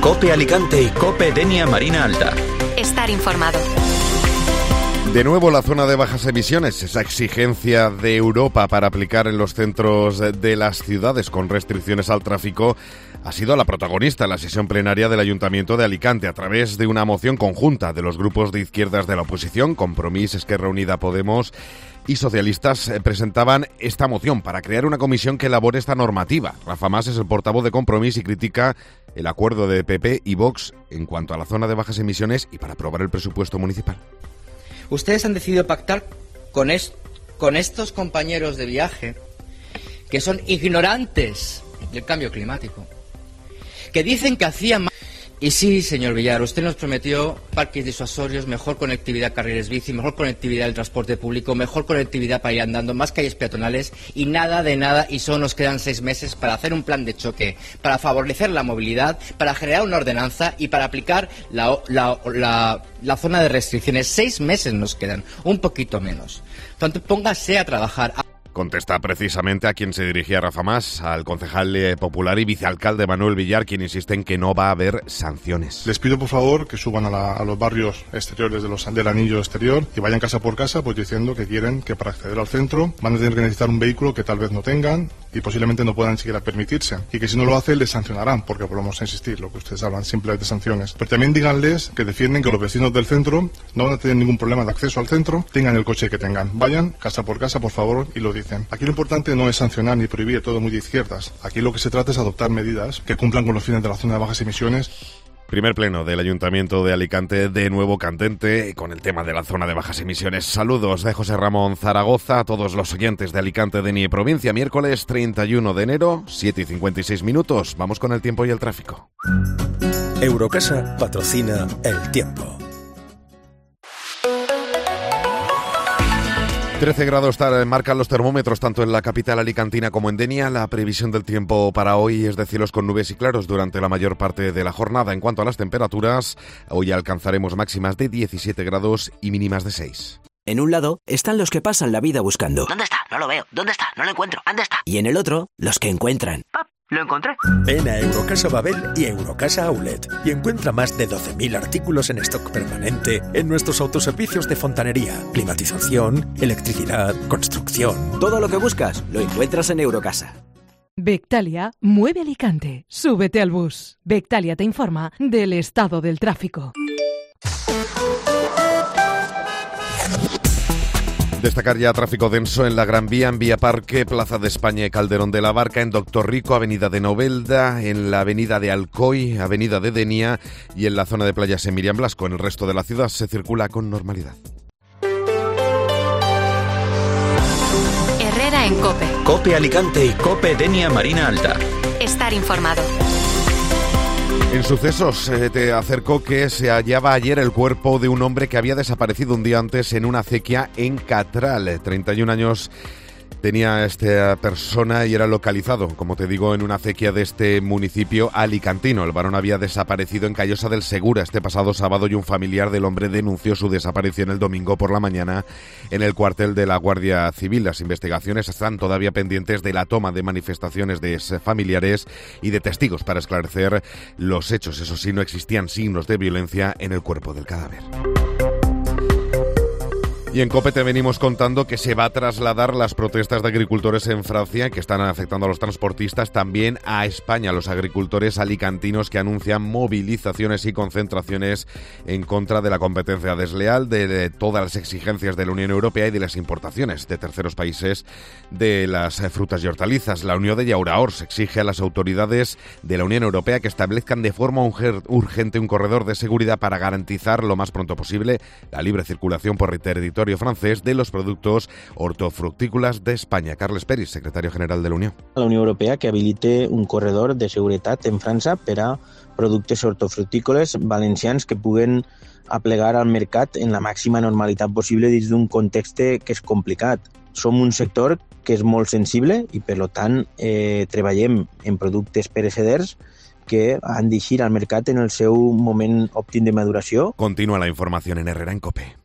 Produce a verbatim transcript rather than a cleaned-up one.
COPE Alicante y COPE Denia Marina Alta. Estar informado. De nuevo la zona de bajas emisiones, esa exigencia de Europa para aplicar en los centros de las ciudades con restricciones al tráfico, ha sido la protagonista en la sesión plenaria del Ayuntamiento de Alicante a través de una moción conjunta de los grupos de izquierdas de la oposición, Compromís, Esquerra Unida, Podemos y Socialistas, eh, presentaban esta moción para crear una comisión que elabore esta normativa. Rafa Mas es el portavoz de Compromís y critica el acuerdo de P P y Vox en cuanto a la zona de bajas emisiones y para aprobar el presupuesto municipal. Ustedes han decidido pactar con, es, con estos compañeros de viaje que son ignorantes del cambio climático, que dicen que hacían más... Y sí, señor Villar, usted nos prometió parques disuasorios, mejor conectividad carriles bici, mejor conectividad del transporte público, mejor conectividad para ir andando, más calles peatonales y nada de nada, y solo nos quedan seis meses para hacer un plan de choque, para favorecer la movilidad, para generar una ordenanza y para aplicar la, la, la, la zona de restricciones. Seis meses nos quedan, un poquito menos. Entonces, póngase a trabajar. Contesta precisamente a quien se dirigía Rafa Mas, al concejal eh, popular y vicealcalde Manuel Villar, quien insiste en que no va a haber sanciones. Les pido por favor que suban a, la, a los barrios exteriores de los, del anillo exterior y vayan casa por casa pues diciendo que quieren que para acceder al centro van a tener que necesitar un vehículo que tal vez no tengan y posiblemente no puedan ni siquiera permitirse, y que si no lo hacen les sancionarán, porque volvemos a insistir, lo que ustedes hablan simplemente de sanciones. Pero también díganles que defienden que los vecinos del centro no van a tener ningún problema de acceso al centro, tengan el coche que tengan. Vayan casa por casa, por favor, y lo dicen. Aquí lo importante no es sancionar ni prohibir, todo muy de izquierdas. Aquí lo que se trata es adoptar medidas que cumplan con los fines de la zona de bajas emisiones. Primer pleno del Ayuntamiento de Alicante, de nuevo candente con el tema de la zona de bajas emisiones. Saludos de José Ramón Zaragoza a todos los oyentes de Alicante, Denia y provincia. Miércoles treinta y uno de enero, siete y cincuenta y seis minutos. Vamos con el tiempo y el tráfico. Eurocasa patrocina el tiempo. trece grados marcan los termómetros tanto en la capital alicantina como en Denia. La previsión del tiempo para hoy es de cielos con nubes y claros durante la mayor parte de la jornada. En cuanto a las temperaturas, hoy alcanzaremos máximas de diecisiete grados y mínimas de seis. En un lado están los que pasan la vida buscando. ¿Dónde está? No lo veo. ¿Dónde está? No lo encuentro. ¿Dónde está? Y en el otro, los que encuentran. ¡Pap! ¡Lo encontré! Ven a Eurocasa Babel y Eurocasa Outlet y encuentra más de doce mil artículos en stock permanente en nuestros autoservicios de fontanería, climatización, electricidad, construcción. Todo lo que buscas lo encuentras en Eurocasa. Bectalia mueve Alicante. Súbete al bus. Bectalia te informa del estado del tráfico. Destacar ya tráfico denso en la Gran Vía, en Vía Parque, Plaza de España y Calderón de la Barca, en Doctor Rico, Avenida de Novelda, en la Avenida de Alcoy, Avenida de Denia y en la zona de playas en Miriam Blasco. En el resto de la ciudad se circula con normalidad. Herrera en COPE. COPE Alicante y COPE Denia Marina Alta. Estar informado. En sucesos, eh, te acerco que se hallaba ayer el cuerpo de un hombre que había desaparecido un día antes en una acequia en Catral. treinta y un años tenía esta persona y era localizado, como te digo, en una acequia de este municipio alicantino. El varón había desaparecido en Callosa del Segura este pasado sábado y un familiar del hombre denunció su desaparición el domingo por la mañana en el cuartel de la Guardia Civil. Las investigaciones están todavía pendientes de la toma de manifestaciones de familiares y de testigos para esclarecer los hechos. Eso sí, no existían signos de violencia en el cuerpo del cadáver. Y en COPE te venimos contando que se va a trasladar las protestas de agricultores en Francia que están afectando a los transportistas también a España. Los agricultores alicantinos que anuncian movilizaciones y concentraciones en contra de la competencia desleal, de, de todas las exigencias de la Unión Europea y de las importaciones de terceros países de las frutas y hortalizas. La Unión de Llauraors exige a las autoridades de la Unión Europea que establezcan de forma urgente un corredor de seguridad para garantizar lo más pronto posible la libre circulación por territorio francés de los productos hortofrutícolas de España. Carles Peris, secretario general de la Unió. La Unió Europea que habilite un corredor de seguretat en França per a productes hortofrutícoles valencians que puguen aplegar al mercat en la màxima normalitat possible dins d'un context que és complicat. Som un sector que és molt sensible i, per tant, eh, treballem en productes pereceders que han d'eixir al mercat en el seu moment òptim de maduració. Continúa la información en Herrera en COPE.